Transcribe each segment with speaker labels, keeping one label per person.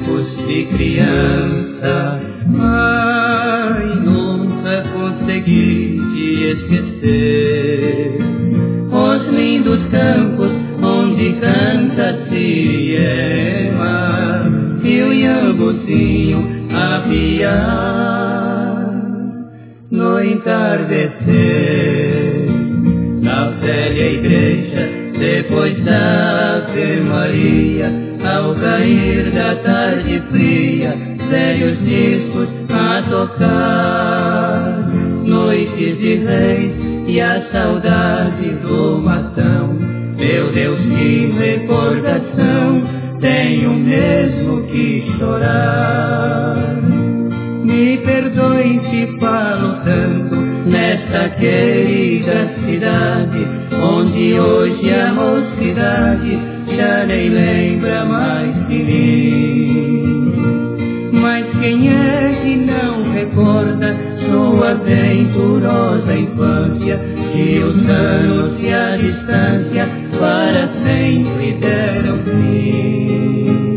Speaker 1: tempos de criança. Ai, nunca consegui te esquecer. Os lindos campos onde canta Siriema e o iambuzinho a piar no entardecer. Na velha igreja, depois da Ave Maria, ao cair da tarde fria, velhos discos a tocar, noites de reis e a saudade do matão. Meu Deus, que recordação, tenho mesmo que chorar. Me perdoe se falo tanto nesta querida cidade, onde hoje a mocidade já nem lembra mais de mim. Mas quem é que não recorda sua venturosa infância, que os anos e a distância para sempre deram fim?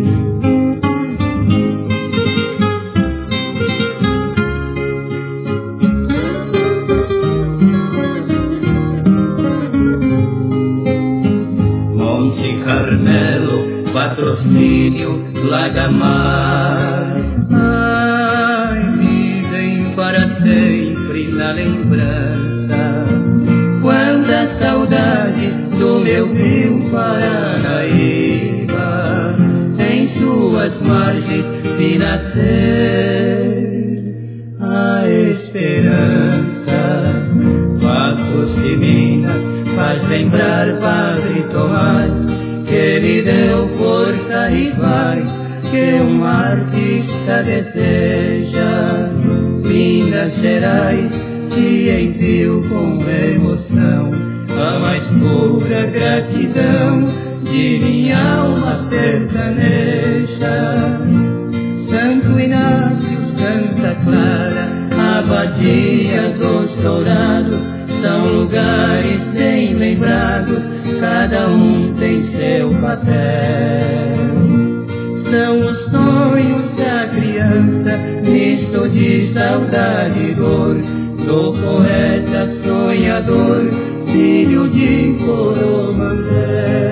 Speaker 1: Monte Carmelo, Patrocínio, Lagamar, ai, vivem para sempre na lembrança. Quanta saudade do meu rio Paranaíba, em suas margens vi nascer a esperança. Passos de Minas faz lembrar Padre Tomás, que me deu força e paz que um artista deseja. Minas Gerais te envio com emoção a mais pura gratidão de minha alma sertaneja. Santo Inácio, Santa Clara, Abadia dos Dourados, são lugares bem lembrados, cada um tem seu papel. São os sonhos da criança, misto de saudade e dor, do poeta sonhador, filho de Coromandel.